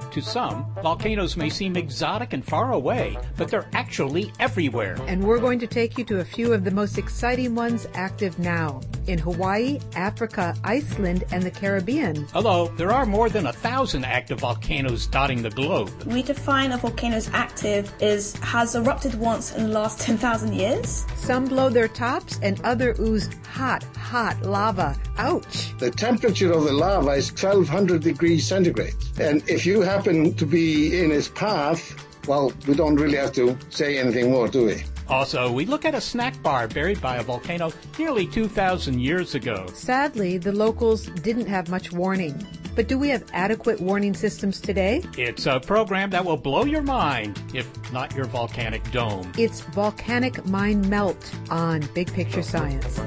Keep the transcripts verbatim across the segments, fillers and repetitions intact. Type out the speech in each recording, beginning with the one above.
To some, volcanoes may seem exotic and far away, but they're actually everywhere. And we're going to take you to a few of the most exciting ones active now in Hawaii, Africa, Iceland, and the Caribbean. Although there are more than a thousand active volcanoes dotting the globe. We define a volcano as active is has erupted once in the last ten thousand years. Some blow their tops and other ooze hot, hot lava. Ouch! The temperature of the lava is twelve hundred degrees centigrade. And if you happen to be in its path, well, we don't really have to say anything more, do we? Also, we look at a snack bar buried by a volcano nearly two thousand years ago. Sadly, the locals didn't have much warning. But do we have adequate warning systems today? It's a program that will blow your mind, if not your volcanic dome. It's Volcanic Mind Melt on Big Picture Science.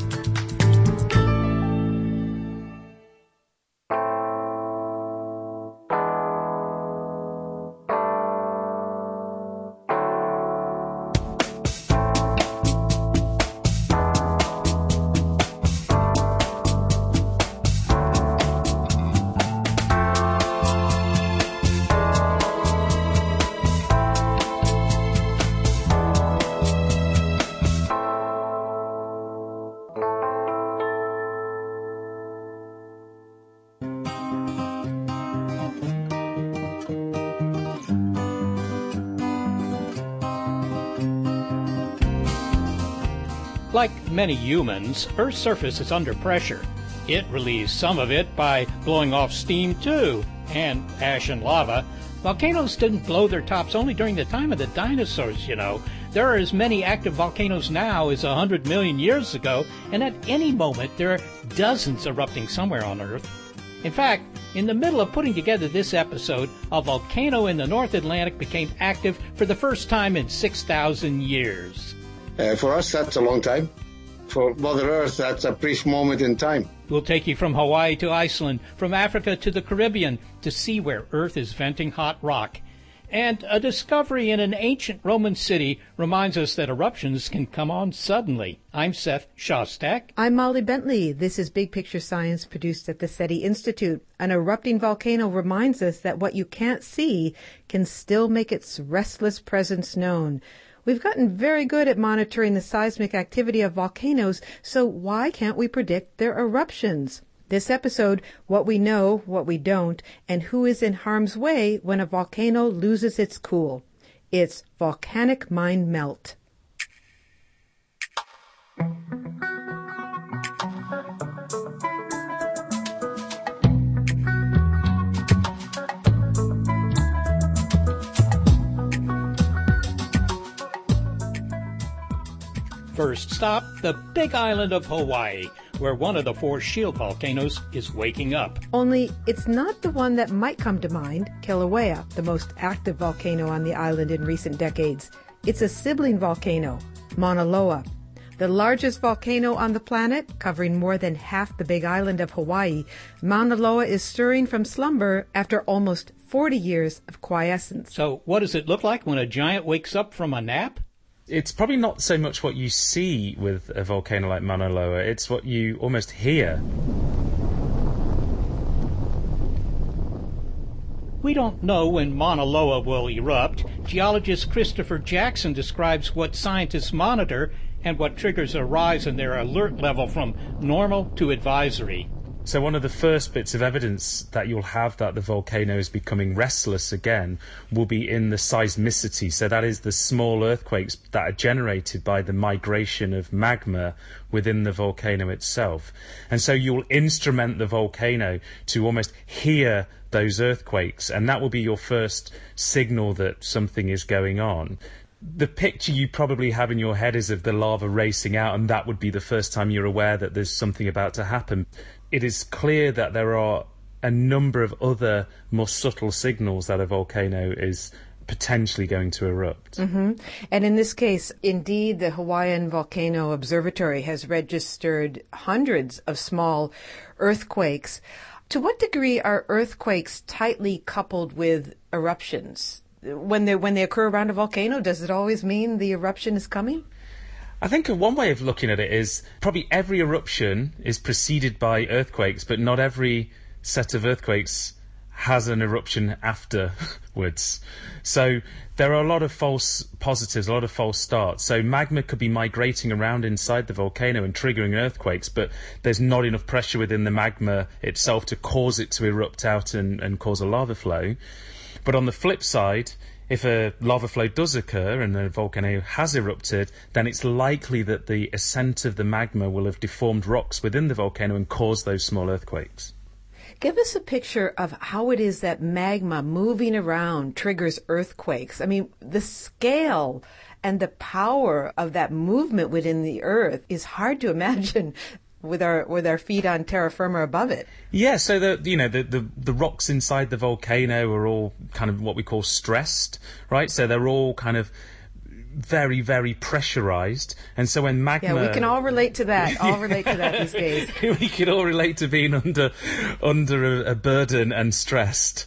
Like many humans, Earth's surface is under pressure. It relieves some of it by blowing off steam too, and ash and lava. Volcanoes didn't blow their tops only during the time of the dinosaurs, you know. There are as many active volcanoes now as one hundred million years ago, and at any moment there are dozens erupting somewhere on Earth. In fact, in the middle of putting together this episode, a volcano in the North Atlantic became active for the first time in six thousand years. Uh, for us, that's a long time. For Mother Earth, that's a brief moment in time. We'll take you from Hawaii to Iceland, from Africa to the Caribbean, to see where Earth is venting hot rock. And a discovery in an ancient Roman city reminds us that eruptions can come on suddenly. I'm Seth Shostak. I'm Molly Bentley. This is Big Picture Science, produced at the SETI Institute. An erupting volcano reminds us that what you can't see can still make its restless presence known. We've gotten very good at monitoring the seismic activity of volcanoes, so why can't we predict their eruptions? This episode, what we know, what we don't, and who is in harm's way when a volcano loses its cool. It's Volcanic Mind Melt. First stop, the big island of Hawaii, where one of the four shield volcanoes is waking up. Only it's not the one that might come to mind, Kilauea, the most active volcano on the island in recent decades. It's a sibling volcano, Mauna Loa. The largest volcano on the planet, covering more than half the big island of Hawaii, Mauna Loa is stirring from slumber after almost forty years of quiescence. So what does it look like when a giant wakes up from a nap? It's probably not so much what you see with a volcano like Mauna Loa, it's what you almost hear. We don't know when Mauna Loa will erupt. Geologist Christopher Jackson describes what scientists monitor and what triggers a rise in their alert level from normal to advisory. So one of the first bits of evidence that you'll have that the volcano is becoming restless again will be in the seismicity. So that is the small earthquakes that are generated by the migration of magma within the volcano itself. And so you'll instrument the volcano to almost hear those earthquakes, and that will be your first signal that something is going on. The picture you probably have in your head is of the lava racing out, and that would be the first time you're aware that there's something about to happen. It is clear that there are a number of other more subtle signals that a volcano is potentially going to erupt. Mm-hmm. And in this case, indeed, the Hawaiian Volcano Observatory has registered hundreds of small earthquakes. To what degree are earthquakes tightly coupled with eruptions? When they when they occur around a volcano, does it always mean the eruption is coming? I think one way of looking at it is probably every eruption is preceded by earthquakes, but not every set of earthquakes has an eruption afterwards. So there are a lot of false positives, a lot of false starts. So magma could be migrating around inside the volcano and triggering earthquakes, but there's not enough pressure within the magma itself to cause it to erupt out and, and cause a lava flow. But on the flip side, if a lava flow does occur and the volcano has erupted, then it's likely that the ascent of the magma will have deformed rocks within the volcano and caused those small earthquakes. Give us a picture of how it is that magma moving around triggers earthquakes. I mean, the scale and the power of that movement within the earth is hard to imagine with our with our feet on terra firma above it. Yeah, so the you know the, the the rocks inside the volcano are all kind of what we call stressed, right? So they're all kind of very, very pressurized, and so when magma... Yeah, we can all relate to that, all relate to that these days. We can all relate to being under under a, a burden and stressed.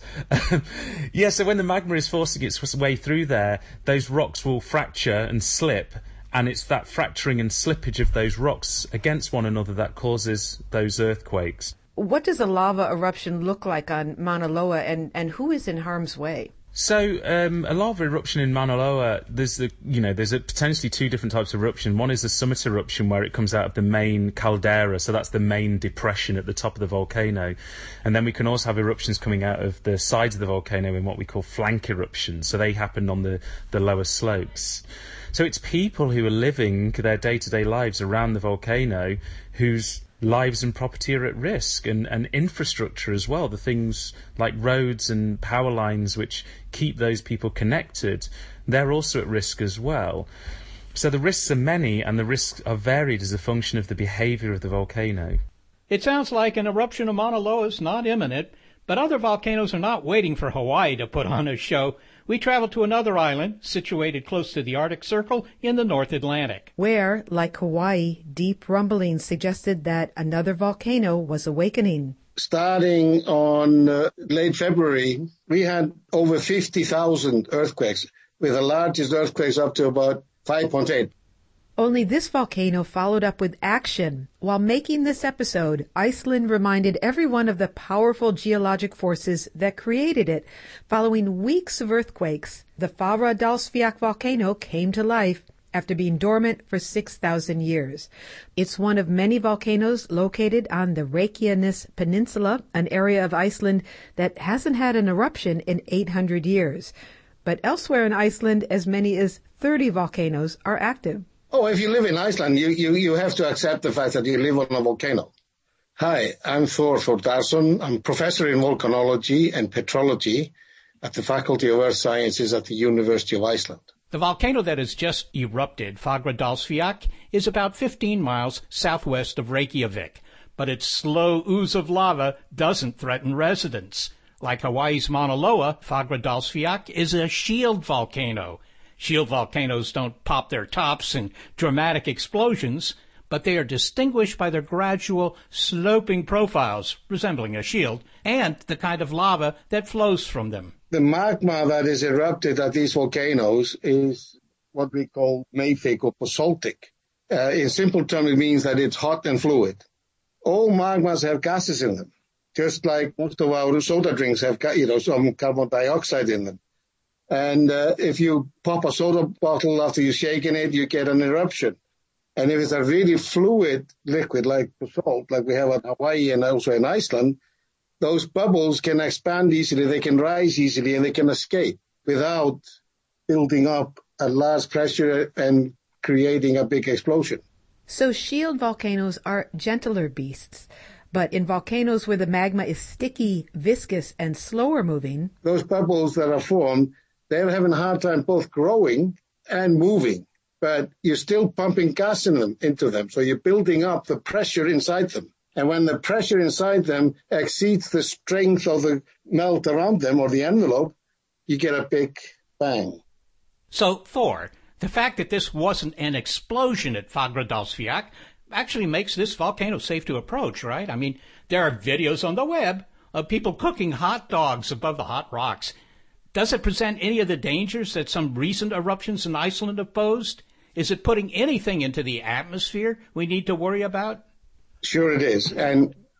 Yeah, so when the magma is forcing its way through there, those rocks will fracture and slip, and it's that fracturing and slippage of those rocks against one another that causes those earthquakes. What does a lava eruption look like on Mauna Loa, and, and who is in harm's way? So um, a lava eruption in Mauna Loa, there's the you know there's a potentially two different types of eruption. One is the summit eruption where it comes out of the main caldera, so that's the main depression at the top of the volcano, and then we can also have eruptions coming out of the sides of the volcano in what we call flank eruptions. So they happen on the the lower slopes. So it's people who are living their day-to-day lives around the volcano whose lives and property are at risk, and, and infrastructure as well, the things like roads and power lines which keep those people connected, they're also at risk as well. So the risks are many, and the risks are varied as a function of the behavior of the volcano. It sounds like an eruption of Mauna Loa is not imminent, but other volcanoes are not waiting for Hawaii to put on a show. We travel to another island situated close to the Arctic Circle in the North Atlantic, where, like Hawaii, deep rumblings suggested that another volcano was awakening. Starting on uh, late February, we had over fifty thousand earthquakes, with the largest earthquakes up to about five point eight. Only this volcano followed up with action. While making this episode, Iceland reminded everyone of the powerful geologic forces that created it. Following weeks of earthquakes, the Fagradalsfjall volcano came to life after being dormant for six thousand years. It's one of many volcanoes located on the Reykjanes Peninsula, an area of Iceland that hasn't had an eruption in eight hundred years. But elsewhere in Iceland, as many as thirty volcanoes are active. Oh, if you live in Iceland, you, you, you have to accept the fact that you live on a volcano. Hi, I'm Thor Thordarson. I'm professor in volcanology and petrology at the Faculty of Earth Sciences at the University of Iceland. The volcano that has just erupted, Fagradalsfjall, is about fifteen miles southwest of Reykjavik, but its slow ooze of lava doesn't threaten residents. Like Hawaii's Mauna Loa, Fagradalsfjall is a shield volcano. Shield volcanoes don't pop their tops in dramatic explosions, but they are distinguished by their gradual, sloping profiles, resembling a shield, and the kind of lava that flows from them. The magma that is erupted at these volcanoes is what we call mafic or basaltic. Uh, in simple terms, it means that it's hot and fluid. All magmas have gases in them, just like most of our soda drinks have, you know, some carbon dioxide in them. And uh, if you pop a soda bottle after you've shaken it, you get an eruption. And if it's a really fluid liquid like basalt, like we have at Hawaii and also in Iceland, those bubbles can expand easily, they can rise easily, and they can escape without building up a large pressure and creating a big explosion. So shield volcanoes are gentler beasts. But in volcanoes where the magma is sticky, viscous, and slower moving, those bubbles that are formed, they're having a hard time both growing and moving, but you're still pumping gas in them, into them. So you're building up the pressure inside them. And when the pressure inside them exceeds the strength of the melt around them or the envelope, you get a big bang. So, Thor, the fact that this wasn't an explosion at Fagradalsfjall actually makes this volcano safe to approach, right? I mean, there are videos on the web of people cooking hot dogs above the hot rocks. Does it present any of the dangers that some recent eruptions in Iceland have posed? Is it putting anything into the atmosphere we need to worry about? Sure it is. And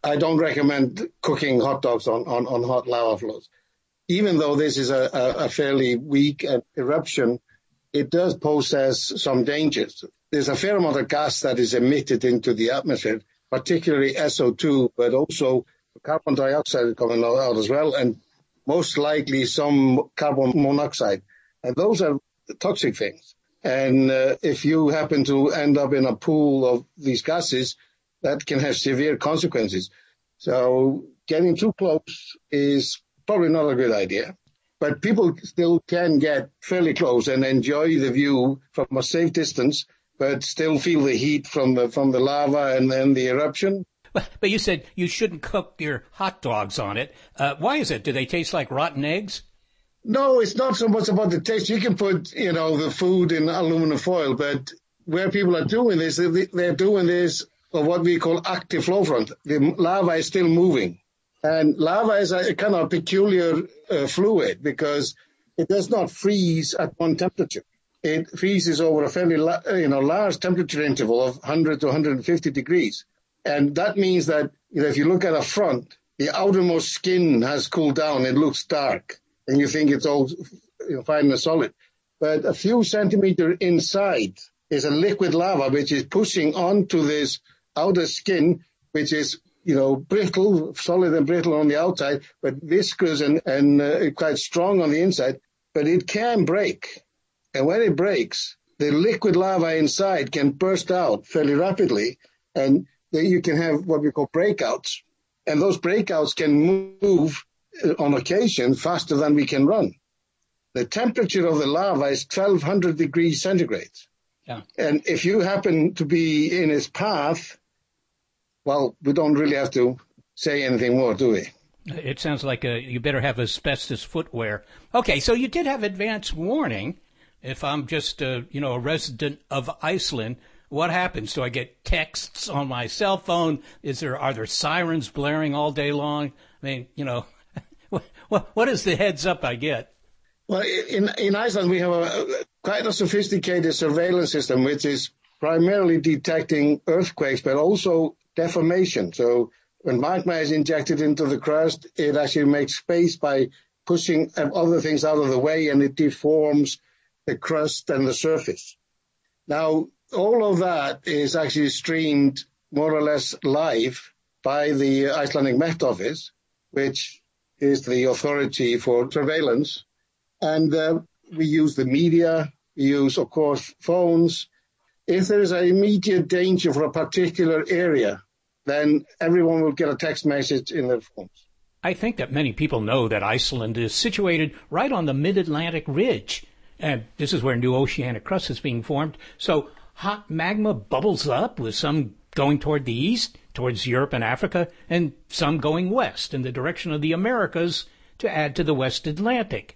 I don't recommend cooking hot dogs on, on, on hot lava flows. Even though this is a, a, a fairly weak eruption, it does pose some dangers. There's a fair amount of gas that is emitted into the atmosphere, particularly S O two, but also carbon dioxide coming out as well, and most likely some carbon monoxide. And those are toxic things. And uh, if you happen to end up in a pool of these gases, that can have severe consequences. So getting too close is probably not a good idea. But people still can get fairly close and enjoy the view from a safe distance, but still feel the heat from the from the lava and then the eruption. But you said you shouldn't cook your hot dogs on it. Uh, why is it? Do they taste like rotten eggs? No, it's not so much about the taste. You can put, you know, the food in aluminum foil, but where people are doing this, they're doing this of what we call active flow front. The lava is still moving. And lava is a kind of peculiar uh, fluid because it does not freeze at one temperature. It freezes over a fairly, la- you know, large temperature interval of one hundred to one hundred fifty degrees. And that means that, you know, if you look at a front, the outermost skin has cooled down. It looks dark, and you think it's all, you know, fine and solid. But a few centimeters inside is a liquid lava which is pushing onto this outer skin, which is, you know, brittle, solid and brittle on the outside, but viscous and, and uh, quite strong on the inside. But it can break. And when it breaks, the liquid lava inside can burst out fairly rapidly, and then you can have what we call breakouts. And those breakouts can move uh, on occasion faster than we can run. The temperature of the lava is twelve hundred degrees centigrade. Yeah. And if you happen to be in its path, well, we don't really have to say anything more, do we? It sounds like a, you better have asbestos footwear. Okay, so you did have advance warning. If I'm just, uh, you know, a resident of Iceland, what happens? Do I get texts on my cell phone? Is there, are there sirens blaring all day long? I mean, you know, what, what is the heads up I get? Well, in, in Iceland, we have a quite a sophisticated surveillance system, which is primarily detecting earthquakes, but also deformation. So when magma is injected into the crust, it actually makes space by pushing other things out of the way, and it deforms the crust and the surface. Now, all of that is actually streamed more or less live by the Icelandic Met Office, which is the authority for surveillance. And uh, we use the media, we use, of course, phones. If there is an immediate danger for a particular area, then everyone will get a text message in their phones. I think that many people know that Iceland is situated right on the mid-Atlantic ridge. And this is where new oceanic crust is being formed. So hot magma bubbles up, with some going toward the east, towards Europe and Africa, and some going west in the direction of the Americas to add to the West Atlantic.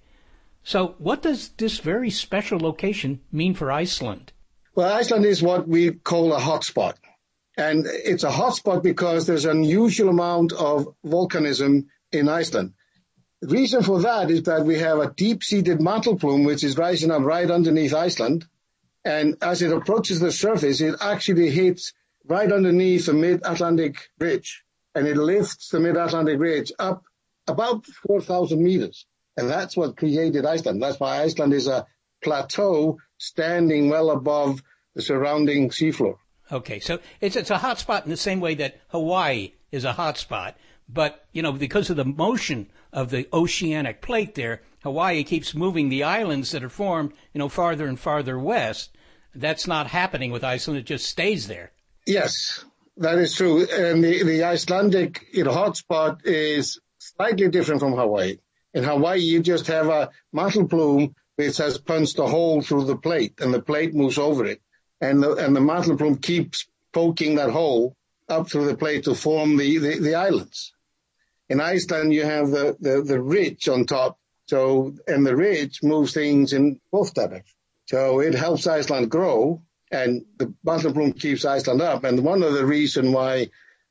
So what does this very special location mean for Iceland? Well, Iceland is what we call a hotspot. And it's a hotspot because there's an unusual amount of volcanism in Iceland. The reason for that is that we have a deep-seated mantle plume which is rising up right underneath Iceland. And as it approaches the surface, it actually hits right underneath the mid-Atlantic ridge. And it lifts the mid-Atlantic ridge up about four thousand meters. And that's what created Iceland. That's why Iceland is a plateau standing well above the surrounding seafloor. Okay, so it's it's a hot spot in the same way that Hawaii is a hot spot. But, you know, because of the motion of the oceanic plate there, Hawaii keeps moving the islands that are formed, you know, farther and farther west. That's not happening with Iceland. It just stays there. Yes, that is true. And the, the Icelandic, you know, hotspot is slightly different from Hawaii. In Hawaii, you just have a mantle plume which has punched a hole through the plate, and the plate moves over it. And the, and the mantle plume keeps poking that hole up through the plate to form the, the, the islands. In Iceland, you have the, the, the ridge on top. So, and the ridge moves things in both directions. So it helps Iceland grow, and the mantle plume keeps Iceland up. And one of the reasons why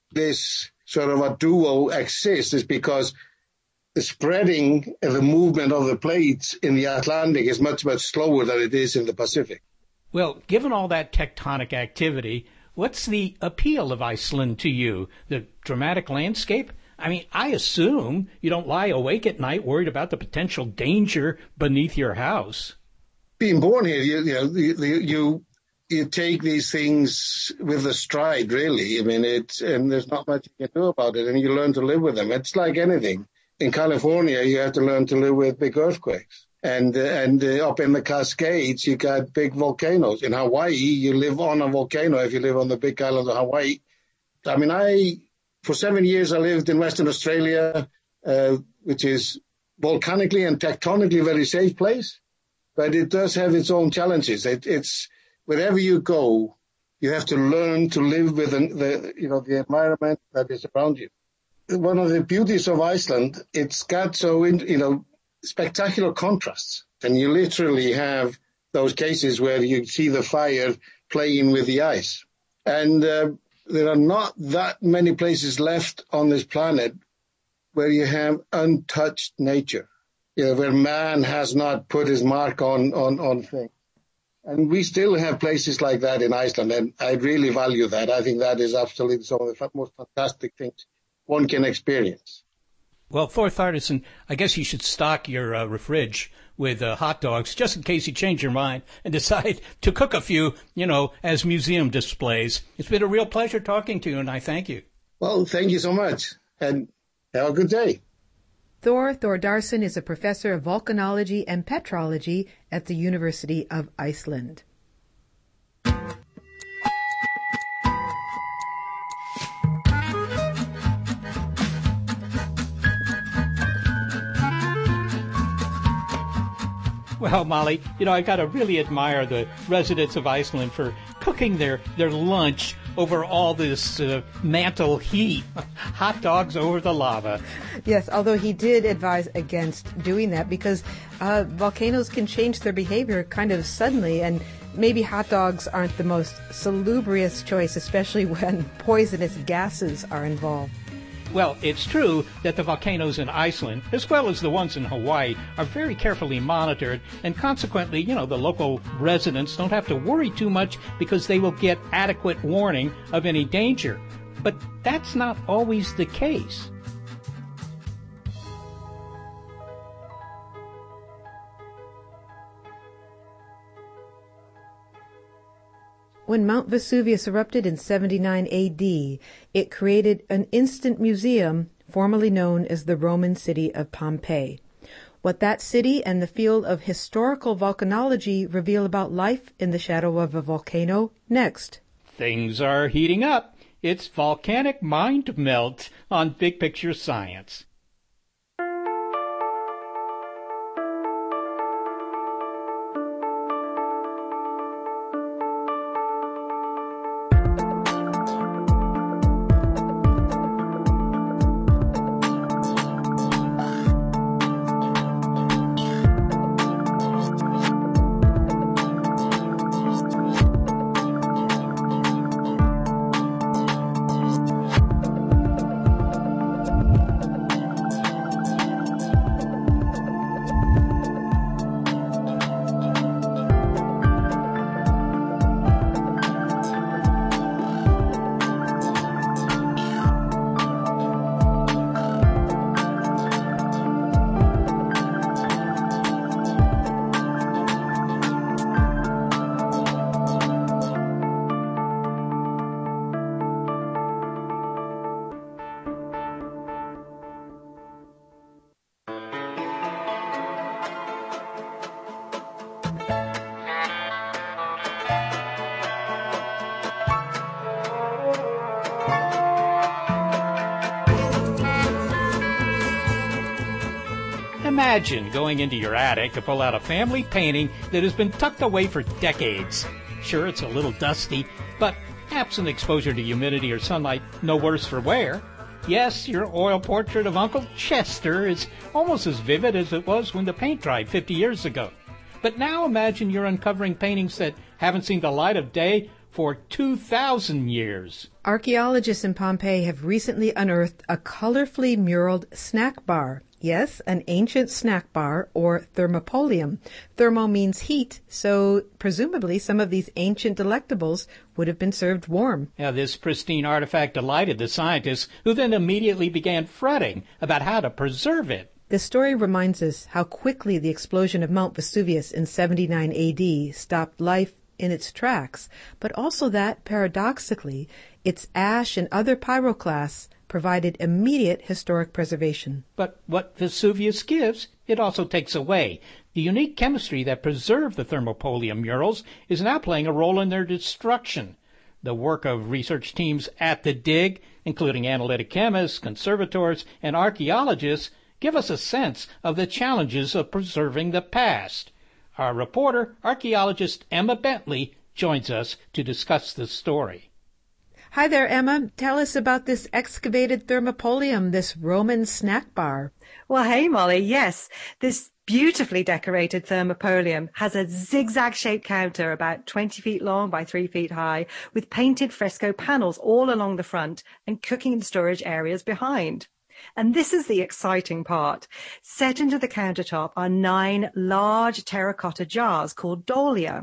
this sort of a duo exists is because the spreading and the movement of the plates in the Atlantic is much, much slower than it is in the Pacific. Well, given all that tectonic activity, what's the appeal of Iceland to you? The dramatic landscape? I mean, I assume you don't lie awake at night worried about the potential danger beneath your house. Being born here, you, you know, you, you you take these things with a stride, really. I mean, it's, and there's not much you can do about it, and you learn to live with them. It's like anything. In California, you have to learn to live with big earthquakes. And uh, and uh, up in the Cascades, you got big volcanoes. In Hawaii, you live on a volcano if you live on the big island of Hawaii. I mean, I, for seven years, I lived in Western Australia, uh, which is volcanically and tectonically a very safe place. But it does have its own challenges. It, it's wherever you go, you have to learn to live with the, the you know the environment that is around you. One of the beauties of Iceland, it's got so in, you know spectacular contrasts, and you literally have those cases where you see the fire playing with the ice. And uh, there are not that many places left on this planet where you have untouched nature. You know, where man has not put his mark on, on, on things. And we still have places like that in Iceland, and I really value that. I think that is absolutely some of the most fantastic things one can experience. Well, Thor Thardison, I guess you should stock your uh, fridge with uh, hot dogs just in case you change your mind and decide to cook a few, you know, as museum displays. It's been a real pleasure talking to you, and I thank you. Well, thank you so much, and have a good day. Thor Thordarson is a professor of volcanology and petrology at the University of Iceland. Well, Molly, you know, I got to really admire the residents of Iceland for cooking their, their lunch over all this uh, mantle heat. Hot dogs over the lava. Yes, although he did advise against doing that because uh, volcanoes can change their behavior kind of suddenly, and maybe hot dogs aren't the most salubrious choice, especially when poisonous gases are involved. Well, it's true that the volcanoes in Iceland, as well as the ones in Hawaii, are very carefully monitored, and consequently, you know, the local residents don't have to worry too much because they will get adequate warning of any danger. But that's not always the case. When Mount Vesuvius erupted in seventy-nine A D, it created an instant museum formerly known as the Roman city of Pompeii. What that city and the field of historical volcanology reveal about life in the shadow of a volcano next. Things are heating up. It's volcanic mind melt on Big Picture Science. Imagine going into your attic to pull out a family painting that has been tucked away for decades. Sure, it's a little dusty, but absent exposure to humidity or sunlight, no worse for wear. Yes, your oil portrait of Uncle Chester is almost as vivid as it was when the paint dried fifty years ago. But now imagine you're uncovering paintings that haven't seen the light of day for two thousand years. Archaeologists in Pompeii have recently unearthed a colorfully muraled snack bar Yes, an ancient snack bar, or thermopolium. Thermo means heat, so presumably some of these ancient delectables would have been served warm. Yeah, this pristine artifact delighted the scientists, who then immediately began fretting about how to preserve it. The story reminds us how quickly the explosion of Mount Vesuvius in seventy-nine A D stopped life in its tracks, but also that, paradoxically, its ash and other pyroclasts provided immediate historic preservation. But what Vesuvius gives, it also takes away. The unique chemistry that preserved the thermopolium murals is now playing a role in their destruction. The work of research teams at the dig, including analytic chemists, conservators, and archaeologists, give us a sense of the challenges of preserving the past. Our reporter, archaeologist Emma Bentley, joins us to discuss this story. Hi there, Emma. Tell us about this excavated thermopolium, this Roman snack bar. Well, hey, Molly. Yes, this beautifully decorated thermopolium has a zigzag-shaped counter about twenty feet long by three feet high, with painted fresco panels all along the front and cooking and storage areas behind. And this is the exciting part. Set into the countertop are nine large terracotta jars called dolia.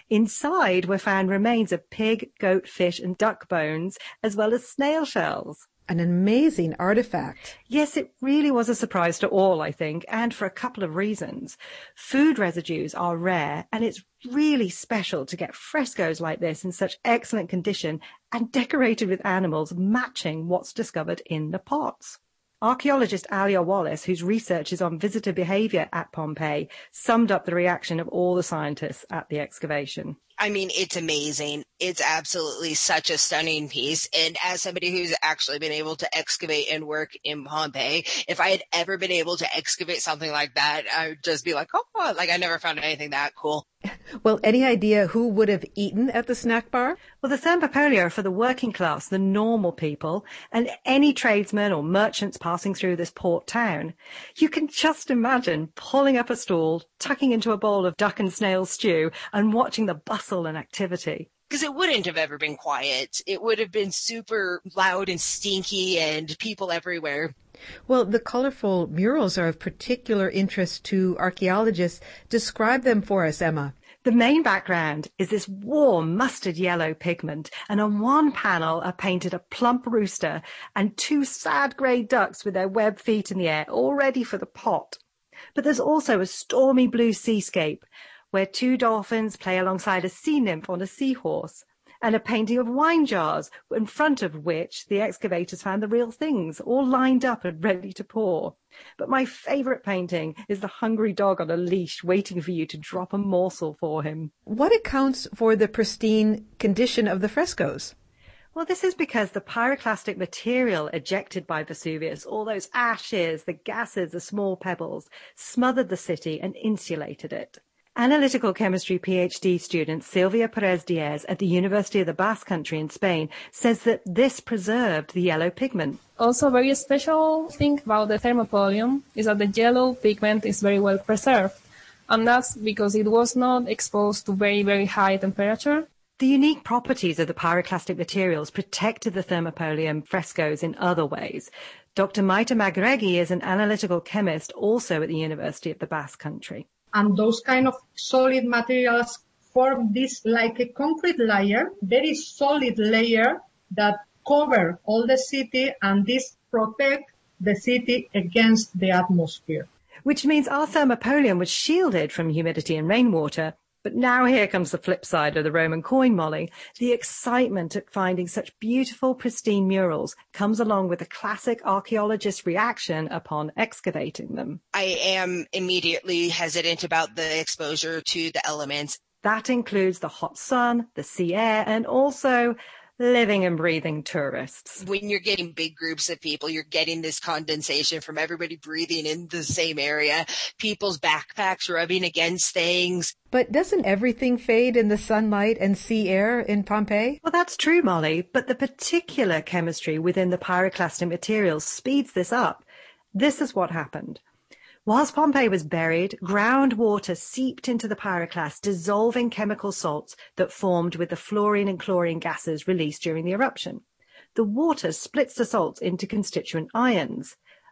Inside were found remains of pig, goat, fish and duck bones, as well as snail shells. An amazing artifact. Yes, it really was a surprise to all, I think, and for a couple of reasons. Food residues are rare, and it's really special to get frescoes like this in such excellent condition and decorated with animals matching what's discovered in the pots. Archaeologist Alia Wallace, whose research is on visitor behaviour at Pompeii, summed up the reaction of all the scientists at the excavation. I mean, it's amazing. It's absolutely such a stunning piece. And as somebody who's actually been able to excavate and work in Pompeii, if I had ever been able to excavate something like that, I would just be like, oh, like I never found anything that cool. Well, any idea who would have eaten at the snack bar? Well, the thermopolia are for the working class, the normal people, and any tradesmen or merchants passing through this port town. You can just imagine pulling up a stool, tucking into a bowl of duck and snail stew, and watching the bustle and activity. Because it wouldn't have ever been quiet. It would have been super loud and stinky and people everywhere. Well, the colorful murals are of particular interest to archaeologists. Describe them for us, Emma. The main background is this warm mustard yellow pigment, and on one panel are painted a plump rooster and two sad grey ducks with their webbed feet in the air, all ready for the pot. But there's also a stormy blue seascape, where two dolphins play alongside a sea nymph on a seahorse, and a painting of wine jars, in front of which the excavators found the real things, all lined up and ready to pour. But my favourite painting is the hungry dog on a leash waiting for you to drop a morsel for him. What accounts for the pristine condition of the frescoes? Well, this is because the pyroclastic material ejected by Vesuvius, all those ashes, the gases, the small pebbles, smothered the city and insulated it. Analytical chemistry PhD student Silvia Perez-Diaz at the University of the Basque Country in Spain says that this preserved the yellow pigment. Also, a very special thing about the thermopolium is that the yellow pigment is very well preserved, and that's because it was not exposed to very, very high temperature. The unique properties of the pyroclastic materials protected the thermopolium frescoes in other ways. Doctor Maite Magregi is an analytical chemist also at the University of the Basque Country. And those kind of solid materials form this like a concrete layer, very solid layer that cover all the city, and this protect the city against the atmosphere. Which means our thermopolium was shielded from humidity and rainwater. But now here comes the flip side of the Roman coin, Molly. The excitement at finding such beautiful, pristine murals comes along with the classic archaeologist reaction upon excavating them. I am immediately hesitant about the exposure to the elements. That includes the hot sun, the sea air, and also living and breathing tourists. When you're getting big groups of people, you're getting this condensation from everybody breathing in the same area, people's backpacks rubbing against things. But doesn't everything fade in the sunlight and sea air in Pompeii? Well, that's true, Molly, but the particular chemistry within the pyroclastic materials speeds this up. This is what happened. Whilst Pompeii was buried, groundwater seeped into the pyroclast, dissolving chemical salts that formed with the fluorine and chlorine gases released during the eruption. The water splits the salts into constituent ions.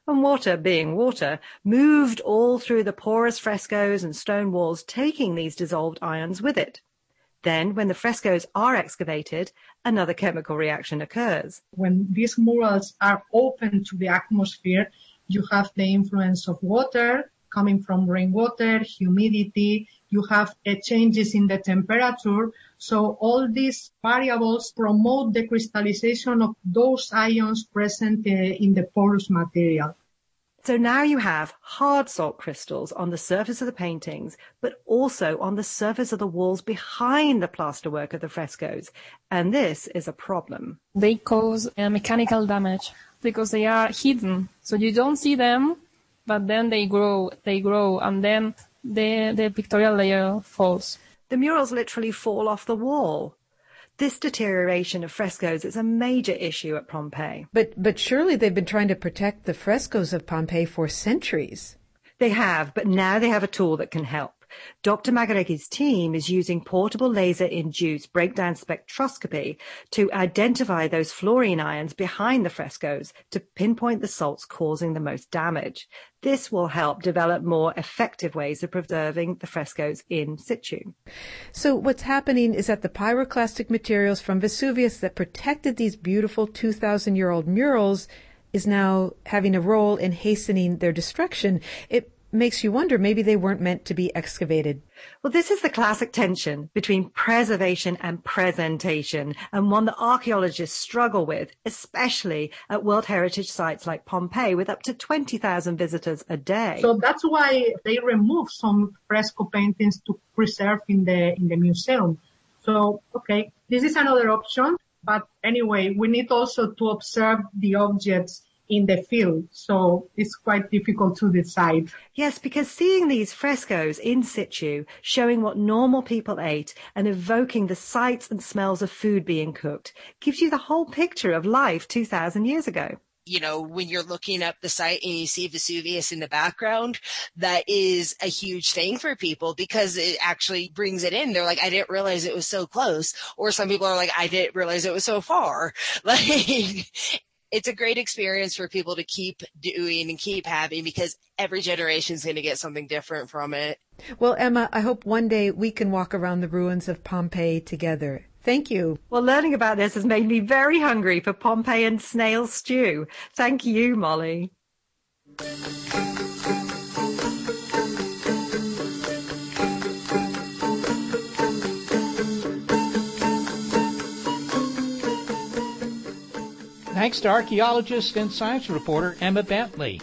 And water, being water, moved all through the porous frescoes and stone walls, taking these dissolved ions with it. Then, when the frescoes are excavated, another chemical reaction occurs. When these murals are open to the atmosphere, you have the influence of water coming from rainwater, humidity, you have uh, changes in the temperature. So all these variables promote the crystallization of those ions present uh, in the porous material. So now you have hard salt crystals on the surface of the paintings, but also on the surface of the walls behind the plasterwork of the frescoes. And this is a problem. They cause uh, mechanical damage because they are hidden. So you don't see them, but then they grow, they grow, and then the, the pictorial layer falls. The murals literally fall off the wall. This deterioration of frescoes is a major issue at Pompeii. But but surely they've been trying to protect the frescoes of Pompeii for centuries. They have, but now they have a tool that can help. Doctor Magarecki's team is using portable laser-induced breakdown spectroscopy to identify those fluorine ions behind the frescoes to pinpoint the salts causing the most damage. This will help develop more effective ways of preserving the frescoes in situ. So what's happening is that the pyroclastic materials from Vesuvius that protected these beautiful two thousand year old murals is now having a role in hastening their destruction. It makes you wonder, maybe they weren't meant to be excavated. Well, this is the classic tension between preservation and presentation, and one that archaeologists struggle with, especially at World Heritage sites like Pompeii, with up to twenty thousand visitors a day. So that's why they remove some fresco paintings to preserve in the in the museum. So, okay, this is another option, but anyway, we need also to observe the objects in the field, so it's quite difficult to decide. Yes, because seeing these frescoes in situ, showing what normal people ate and evoking the sights and smells of food being cooked, gives you the whole picture of life two thousand years ago. You know, when you're looking up the site and you see Vesuvius in the background, that is a huge thing for people because it actually brings it in. They're like, I didn't realize it was so close. Or some people are like, I didn't realize it was so far. Like, it's a great experience for people to keep doing and keep having because every generation is going to get something different from it. Well, Emma, I hope one day we can walk around the ruins of Pompeii together. Thank you. Well, learning about this has made me very hungry for Pompeian snail stew. Thank you, Molly. Thanks to archaeologist and science reporter Emma Bentley.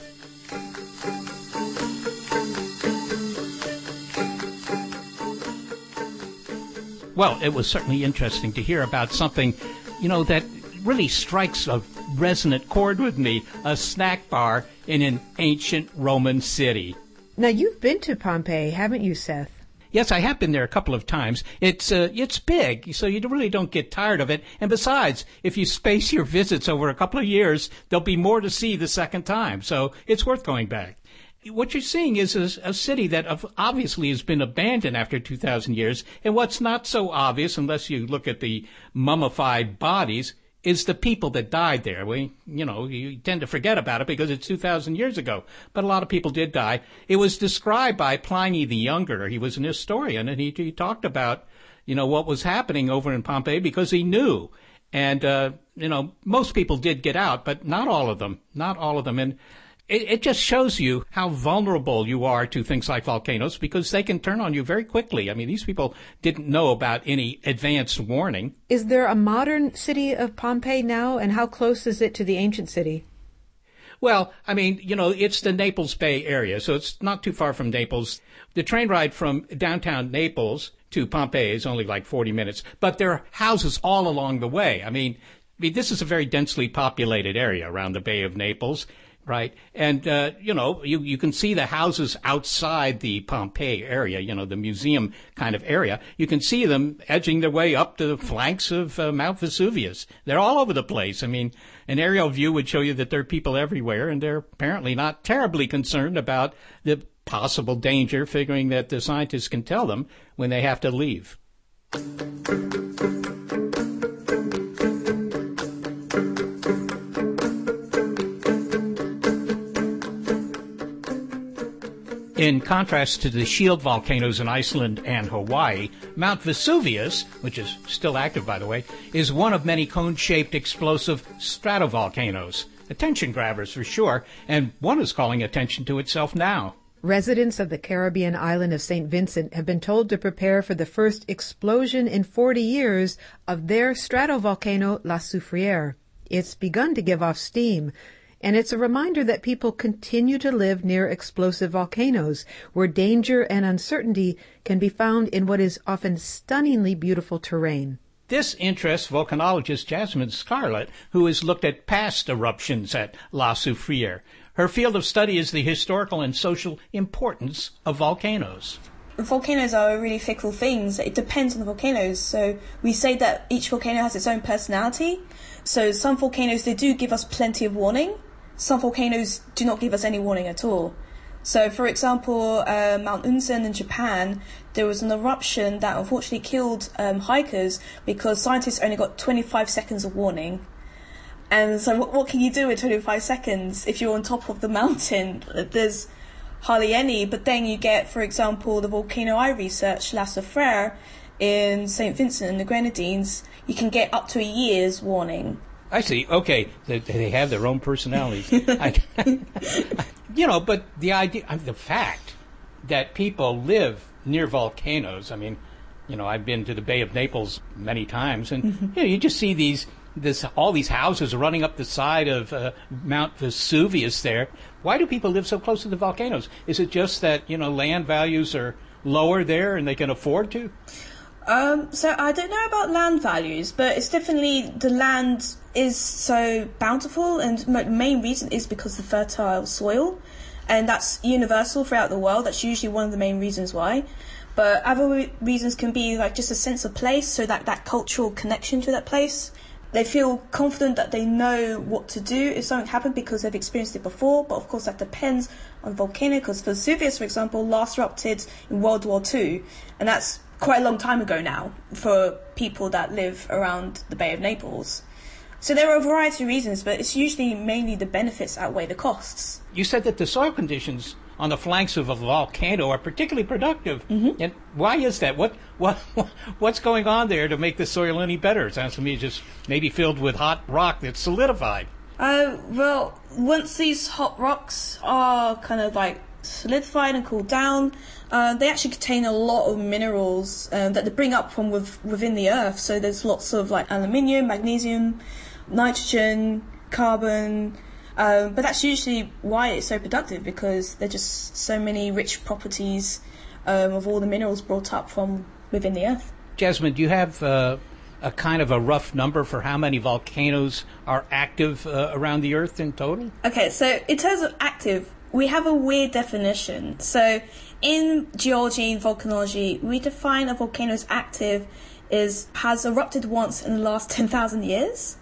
Well, it was certainly interesting to hear about something, you know, that really strikes a resonant chord with me, a snack bar in an ancient Roman city. Now, you've been to Pompeii, haven't you, Seth? Yes, I have been there a couple of times. It's uh, it's big, so you really don't get tired of it. And besides, if you space your visits over a couple of years, there'll be more to see the second time. So it's worth going back. What you're seeing is a, a city that obviously has been abandoned after two thousand years. And what's not so obvious, unless you look at the mummified bodies, is the people that died there. We, you know, you tend to forget about it because it's two thousand years ago. But a lot of people did die. It was described by Pliny the Younger. He was an historian, and he, he talked about, you know, what was happening over in Pompeii because he knew. And, uh, you know, most people did get out, but not all of them. Not all of them. And it, it just shows you how vulnerable you are to things like volcanoes because they can turn on you very quickly. I mean, these people didn't know about any advanced warning. Is there a modern city of Pompeii now, and how close is it to the ancient city? Well, I mean, you know, it's the Naples Bay area, so it's not too far from Naples. The train ride from downtown Naples to Pompeii is only like forty minutes, but there are houses all along the way. I mean, I mean, this is a very densely populated area around the Bay of Naples. Right. And, uh, you know, you, you can see the houses outside the Pompeii area, you know, the museum kind of area. You can see them edging their way up to the flanks of uh, Mount Vesuvius. They're all over the place. I mean, an aerial view would show you that there are people everywhere, and they're apparently not terribly concerned about the possible danger, figuring that the scientists can tell them when they have to leave. In contrast to the shield volcanoes in Iceland and Hawaii, Mount Vesuvius, which is still active by the way, is one of many cone-shaped explosive stratovolcanoes. Attention grabbers for sure, and one is calling attention to itself now. Residents of the Caribbean island of Saint Vincent have been told to prepare for the first explosion in forty years of their stratovolcano La Soufriere. It's begun to give off steam, and it's a reminder that people continue to live near explosive volcanoes, where danger and uncertainty can be found in what is often stunningly beautiful terrain. This interests volcanologist Jasmine Scarlett, who has looked at past eruptions at La Soufriere. Her field of study is the historical and social importance of volcanoes. Volcanoes are really fickle things. It depends on the volcanoes. So we say that each volcano has its own personality. So some volcanoes, they do give us plenty of warning. Some volcanoes do not give us any warning at all. So, for example, uh, Mount Unzen in Japan, there was an eruption that unfortunately killed um, hikers because scientists only got twenty-five seconds of warning. And so what, what can you do in twenty-five seconds if you're on top of the mountain? There's hardly any. But then you get, for example, the volcano I researched, La Soufriere, in Saint Vincent and the Grenadines. You can get up to a year's warning. I see. Okay, they, they have their own personalities. I, you know, but the idea, the fact that people live near volcanoes. I mean, you know, I've been to the Bay of Naples many times, and mm-hmm. you know, you just see these, this, all these houses running up the side of uh, Mount Vesuvius. There, why do people live so close to the volcanoes? Is it just that you know land values are lower there and they can afford to? Um, so I don't know about land values, but it's definitely the land is so bountiful, and the main reason is because of the fertile soil, and that's universal throughout the world. That's usually one of the main reasons why. But other re- reasons can be like just a sense of place, so that that cultural connection to that place. They feel confident that they know what to do if something happened because they've experienced it before. But of course that depends on the volcano, because Vesuvius, for example, last erupted in World War Two, and that's quite a long time ago now for people that live around the Bay of Naples. So there are a variety of reasons, but it's usually mainly the benefits outweigh the costs. You said that the soil conditions on the flanks of a volcano are particularly productive. Mm-hmm. And why is that? What what what's going on there to make the soil any better? It sounds to me just maybe filled with hot rock that's solidified. Uh, well, once these hot rocks are kind of like solidified and cooled down, uh, they actually contain a lot of minerals um, that they bring up from with, within the earth. So there's lots of like aluminium, magnesium, nitrogen, carbon, um, but that's usually why it's so productive, because there's just so many rich properties um, of all the minerals brought up from within the earth. Jasmine, do you have uh, a kind of a rough number for how many volcanoes are active uh, around the earth in total? Okay, so in terms of active, we have a weird definition. So in geology and volcanology, we define a volcano as active is has erupted once in the last ten thousand years.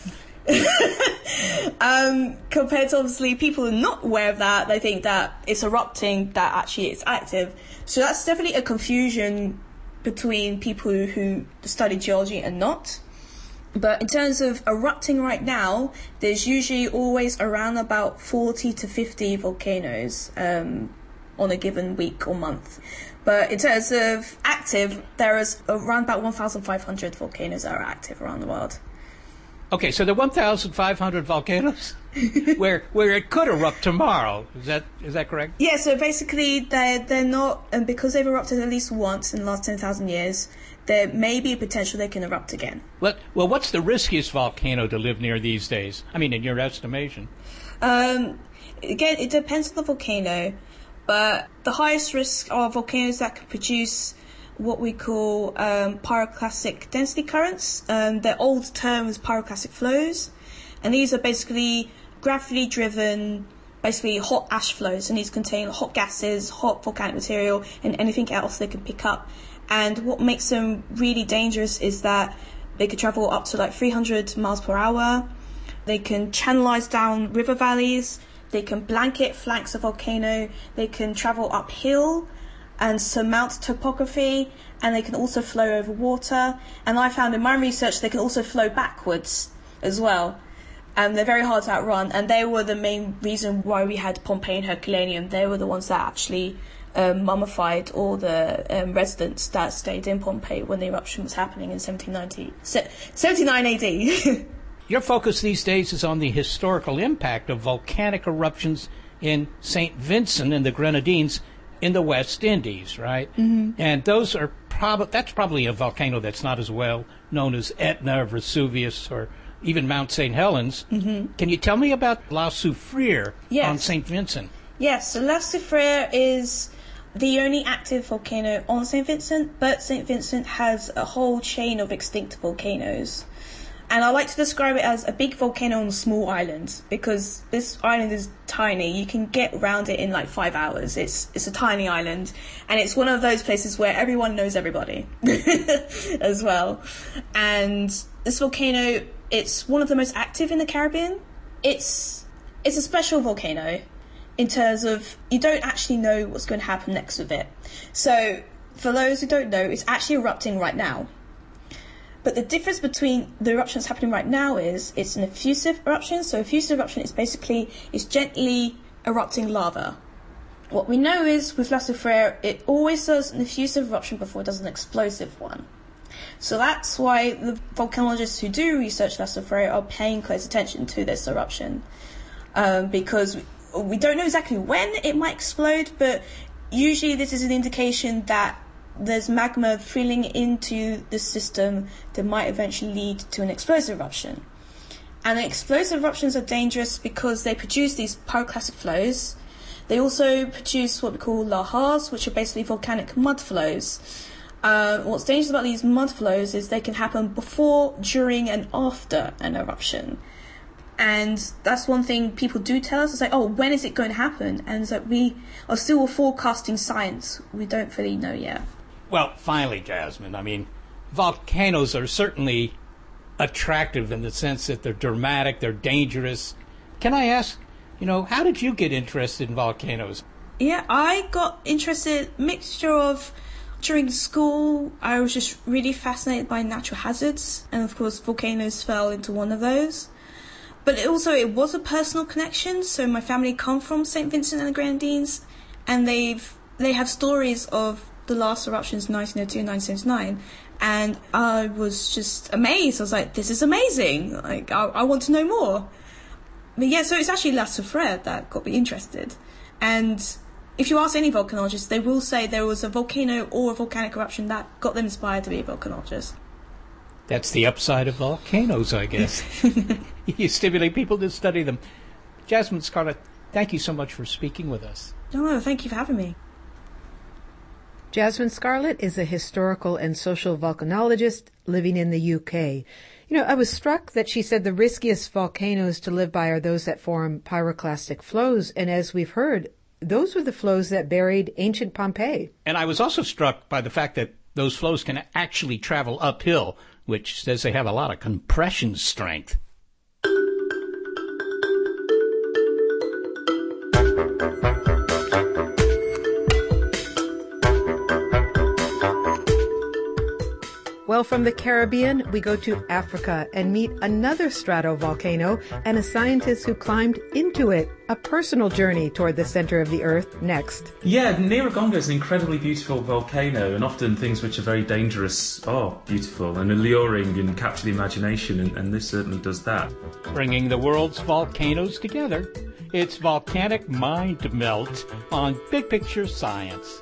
um, compared to obviously people who are not aware of that, they think that it's erupting, that actually it's active. So that's definitely a confusion between people who, who study geology and not. But in terms of erupting right now, there's usually always around about forty to fifty volcanoes um, on a given week or month. But in terms of active, there is around about one thousand five hundred volcanoes that are active around the world. Okay, so the one thousand five hundred volcanoes where where it could erupt tomorrow. Is that is that correct? Yeah, so basically they're, they're not, and because they've erupted at least once in the last ten thousand years, there may be a potential they can erupt again. Well, well, what's the riskiest volcano to live near these days? I mean, in your estimation? Um, again, it depends on the volcano, but the highest risk are volcanoes that can produce what we call um, pyroclastic density currents. Um, their old term is pyroclastic flows, and these are basically gravity-driven, basically hot ash flows, and these contain hot gases, hot volcanic material, and anything else they can pick up. And what makes them really dangerous is that they can travel up to like three hundred miles per hour. They can channelize down river valleys. They can blanket flanks of volcano. They can travel uphill and surmount topography, and they can also flow over water. And I found in my research they can also flow backwards as well. and they're very hard to outrun, and they were the main reason why we had Pompeii and Herculaneum. They were the ones that actually um, mummified all the um, residents that stayed in Pompeii when the eruption was happening in seventeen ninety, seventy-nine A D. Your focus these days is on the historical impact of volcanic eruptions in Saint Vincent and the Grenadines in the West Indies, right? Mm-hmm. And those are probably that's probably a volcano that's not as well known as Etna or Vesuvius or even Mount Saint Helens. Mm-hmm. Can you tell me about La Soufriere yes. on Saint Vincent? Yes, so La Soufriere is the only active volcano on Saint Vincent, but Saint Vincent has a whole chain of extinct volcanoes. And I like to describe it as a big volcano on a small island, because this island is tiny. You can get around it in like five hours. It's it's a tiny island, and it's one of those places where everyone knows everybody as well. And this volcano, it's one of the most active in the Caribbean. It's it's a special volcano in terms of you don't actually know what's going to happen next with it. So for those who don't know, it's actually erupting right now. But the difference between the eruption that's happening right now is it's an effusive eruption. So effusive eruption is basically it's gently erupting lava. What we know is with La Soufriere, it always does an effusive eruption before it does an explosive one. So that's why the volcanologists who do research La Soufriere are paying close attention to this eruption, um, because we, we don't know exactly when it might explode, but usually this is an indication that there's magma filling into the system that might eventually lead to an explosive eruption. And explosive eruptions are dangerous because they produce these pyroclastic flows. They also produce what we call lahars, which are basically volcanic mud flows. Uh, what's dangerous about these mud flows is they can happen before, during, and after an eruption. And that's one thing people do tell us. It's like, oh, when is it going to happen? And it's like, we are still forecasting science. We don't really know yet. Well, finally, Jasmine, I mean, volcanoes are certainly attractive in the sense that they're dramatic, they're dangerous. Can I ask, you know, how did you get interested in volcanoes? Yeah, I got interested, mixture of during school, I was just really fascinated by natural hazards, and of course volcanoes fell into one of those. But it also, it was a personal connection, so my family come from Saint Vincent and the Grenadines, and they've they have stories of the last eruptions, nineteen oh two and nineteen seventy-nine, and I was just amazed. I was like, this is amazing, like I, I want to know more. But yeah, so it's actually La Soufriere that got me interested. And if you ask any volcanologist, they will say there was a volcano or a volcanic eruption that got them inspired to be a volcanologist. That's the upside of volcanoes, I guess. You stimulate people to study them. Jasmine Scarlett, thank you so much for speaking with us. No, thank you for having me. Jasmine Scarlett is a historical and social volcanologist living in the U K. You know, I was struck that she said the riskiest volcanoes to live by are those that form pyroclastic flows, and as we've heard, those were the flows that buried ancient Pompeii. And I was also struck by the fact that those flows can actually travel uphill, which says they have a lot of compression strength. Well, from the Caribbean, we go to Africa and meet another stratovolcano and a scientist who climbed into it. A personal journey toward the center of the Earth next. Yeah, Nyiragongo is an incredibly beautiful volcano, and often things which are very dangerous are beautiful and alluring and capture the imagination, and, and this certainly does that. Bringing the world's volcanoes together, it's Volcanic Mind Melt on Big Picture Science.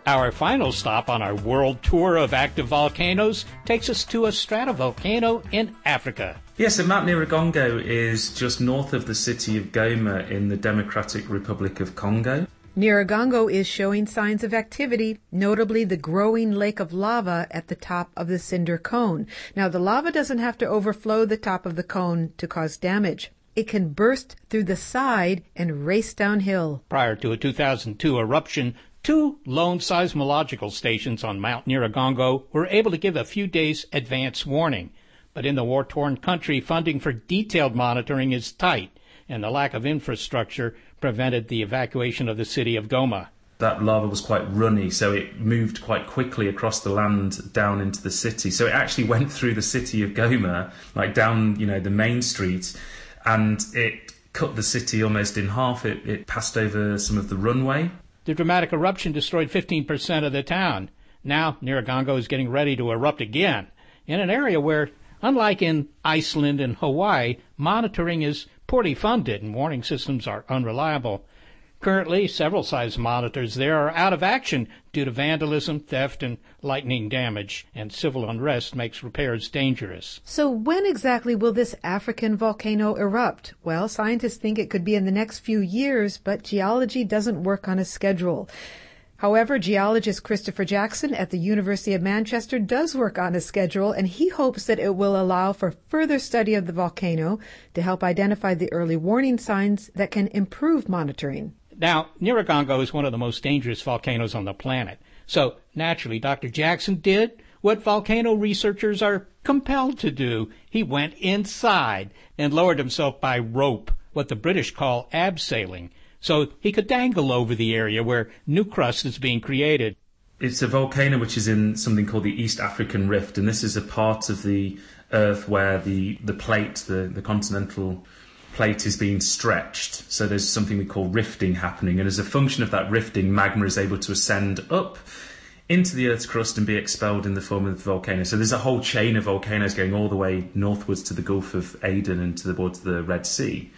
Our final stop on our world tour of active volcanoes takes us to a stratovolcano in Africa. Yes, so Mount Nyiragongo is just north of the city of Goma in the Democratic Republic of Congo. Nyiragongo is showing signs of activity, notably the growing lake of lava at the top of the cinder cone. Now, the lava doesn't have to overflow the top of the cone to cause damage. It can burst through the side and race downhill. Prior to a two thousand two eruption, two lone seismological stations on Mount Nyiragongo were able to give a few days advance warning. But in the war-torn country, funding for detailed monitoring is tight, and the lack of infrastructure prevented the evacuation of the city of Goma. That lava was quite runny, so it moved quite quickly across the land down into the city. So it actually went through the city of Goma, like down, you know, the main street, and it cut the city almost in half. It, it passed over some of the runway. The dramatic eruption destroyed fifteen percent of the town. Now, Nyiragongo is getting ready to erupt again, in an area where, unlike in Iceland and Hawaii, monitoring is poorly funded and warning systems are unreliable. Currently, several seismometers there are out of action due to vandalism, theft, and lightning damage, and civil unrest makes repairs dangerous. So when exactly will this African volcano erupt? Well, scientists think it could be in the next few years, but geology doesn't work on a schedule. However, geologist Christopher Jackson at the University of Manchester does work on a schedule, and he hopes that it will allow for further study of the volcano to help identify the early warning signs that can improve monitoring. Now, Nyiragongo is one of the most dangerous volcanoes on the planet. So, naturally, Doctor Jackson did what volcano researchers are compelled to do. He went inside and lowered himself by rope, what the British call abseiling, so he could dangle over the area where new crust is being created. It's a volcano which is in something called the East African Rift, and this is a part of the Earth where the, the plate, the, the continental plate is being stretched. So there's something we call rifting happening, and as a function of that rifting, magma is able to ascend up into the Earth's crust and be expelled in the form of the volcano. So there's a whole chain of volcanoes going all the way northwards to the Gulf of Aden and to the border of the Red Sea.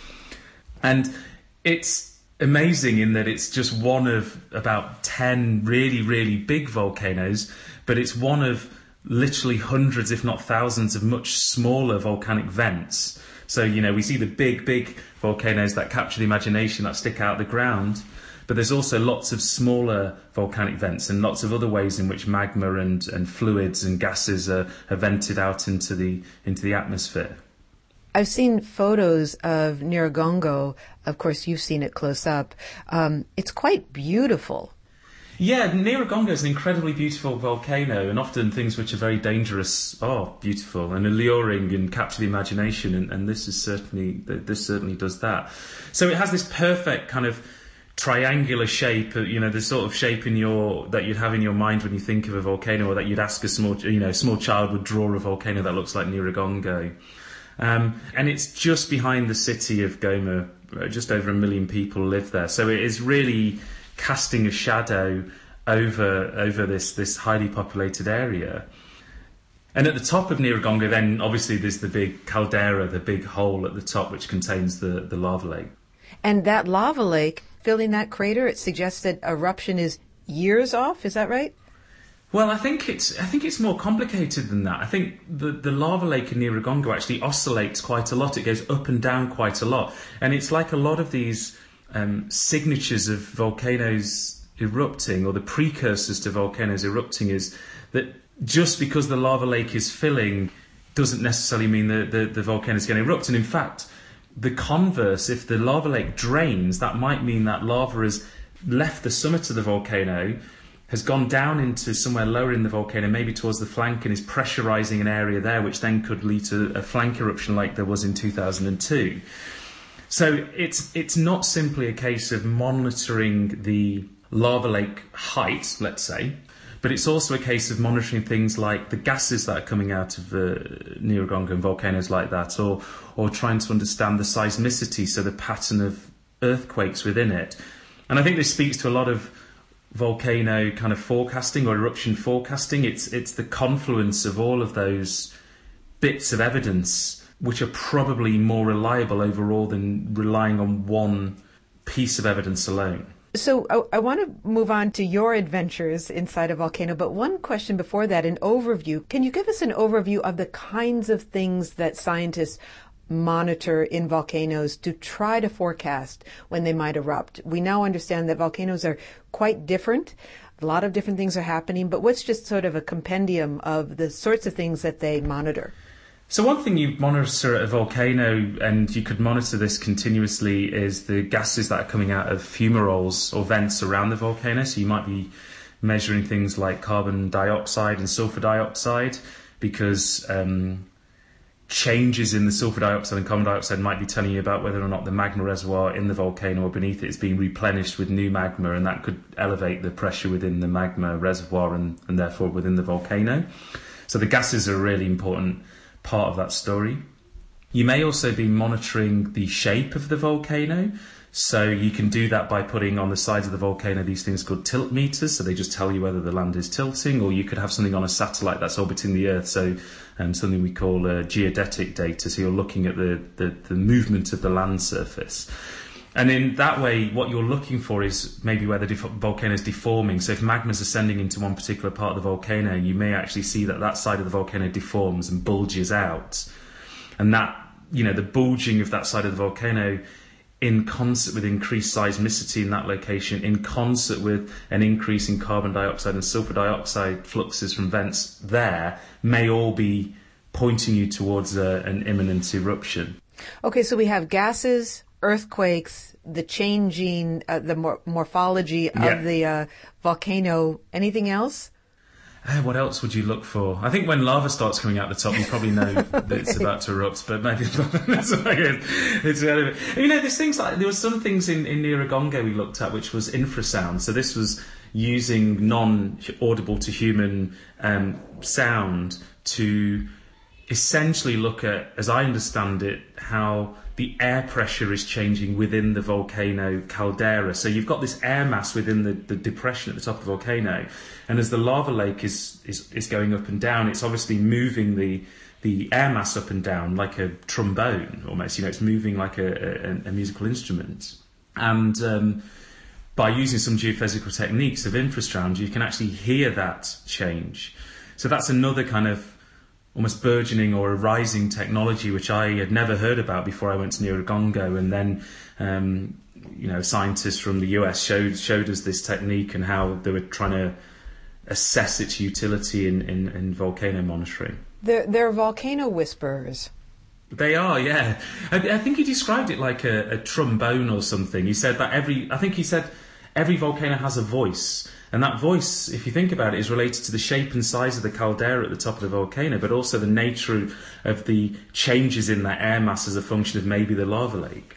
And it's amazing in that it's just one of about ten really, really big volcanoes, but it's one of literally hundreds, if not thousands, of much smaller volcanic vents. So, you know, we see the big, big volcanoes that capture the imagination, that stick out the ground, but there's also lots of smaller volcanic vents and lots of other ways in which magma and, and fluids and gases are, are vented out into the into the atmosphere. I've seen photos of Nyiragongo. Of course, you've seen it close up. Um, it's quite beautiful. Yeah, Nyiragongo is an incredibly beautiful volcano, and often things which are very dangerous are beautiful and alluring and capture the imagination, and, and this is certainly this certainly does that. So it has this perfect kind of triangular shape, you know, the sort of shape in your that you'd have in your mind when you think of a volcano, or that you'd ask a small, you know, small child would draw a volcano that looks like Nyiragongo. Um, and it's just behind the city of Goma. Just over a million people live there, so it is really casting a shadow over over this this highly populated area. And at the top of Nyiragongo, then obviously there's the big caldera, the big hole at the top, which contains the, the lava lake. And that lava lake filling that crater, it suggests that eruption is years off. Is that right? Well, I think it's I think it's more complicated than that. I think the, the lava lake in Nyiragongo actually oscillates quite a lot. It goes up and down quite a lot. And it's like a lot of these um, signatures of volcanoes erupting, or the precursors to volcanoes erupting, is that just because the lava lake is filling doesn't necessarily mean that the, the volcano is going to erupt. And in fact, the converse, if the lava lake drains, that might mean that lava has left the summit of the volcano, has gone down into somewhere lower in the volcano, maybe towards the flank, and is pressurizing an area there, which then could lead to a flank eruption like there was in two thousand two. So it's it's not simply a case of monitoring the lava lake height, let's say, but it's also a case of monitoring things like the gases that are coming out of uh, Nyiragongo and volcanoes like that, or or trying to understand the seismicity, so the pattern of earthquakes within it. And I think this speaks to a lot of volcano kind of forecasting or eruption forecasting. It's it's the confluence of all of those bits of evidence which are probably more reliable overall than relying on one piece of evidence alone. So I, I want to move on to your adventures inside a volcano, but one question before that, an overview. Can you give us an overview of the kinds of things that scientists monitor in volcanoes to try to forecast when they might erupt? We now understand that volcanoes are quite different. A lot of different things are happening, but what's just sort of a compendium of the sorts of things that they monitor? So one thing you monitor at a volcano, and you could monitor this continuously, is the gases that are coming out of fumaroles or vents around the volcano. So you might be measuring things like carbon dioxide and sulfur dioxide, because um, changes in the sulfur dioxide and carbon dioxide might be telling you about whether or not the magma reservoir in the volcano or beneath it is being replenished with new magma, and that could elevate the pressure within the magma reservoir and, and therefore within the volcano. So the gases are a really important part of that story. You may also be monitoring the shape of the volcano. So you can do that by putting on the sides of the volcano these things called tilt meters, so they just tell you whether the land is tilting, or you could have something on a satellite that's orbiting the Earth, so um, something we call uh, geodetic data, so you're looking at the, the, the movement of the land surface. And in that way, what you're looking for is maybe where the def- volcano is deforming. So if magma is ascending into one particular part of the volcano, you may actually see that that side of the volcano deforms and bulges out. And that, you know, the bulging of that side of the volcano in concert with increased seismicity in that location, in concert with an increase in carbon dioxide and sulfur dioxide fluxes from vents there, may all be pointing you towards a, an imminent eruption. Okay, so we have gases, earthquakes, the changing, uh, the mor- morphology of yeah. the uh, volcano. Anything else? Uh, what else would you look for? I think when lava starts coming out the top, you probably know that it's about to erupt, but maybe it's, it's you know, there's things like, there were some things in, in Nyiragongo we looked at, which was infrasound. So this was using non-audible to human um, sound to essentially look at, as I understand it, how the air pressure is changing within the volcano caldera. So you've got this air mass within the, the depression at the top of the volcano, and as the lava lake is, is, is going up and down, it's obviously moving the the air mass up and down like a trombone almost. You know, it's moving like a, a, a musical instrument. And um, by using some geophysical techniques of infrasound, you can actually hear that change. So that's another kind of almost burgeoning or a rising technology which I had never heard about before I went to Nyiragongo, and then um, you know, scientists from the U S showed showed us this technique and how they were trying to assess its utility in, in, in volcano monitoring. They're, they're volcano whisperers. They are, yeah. I, I think he described it like a, a trombone or something. He said that every, I think he said every volcano has a voice. And that voice, if you think about it, is related to the shape and size of the caldera at the top of the volcano, but also the nature of the changes in that air mass as a function of maybe the lava lake.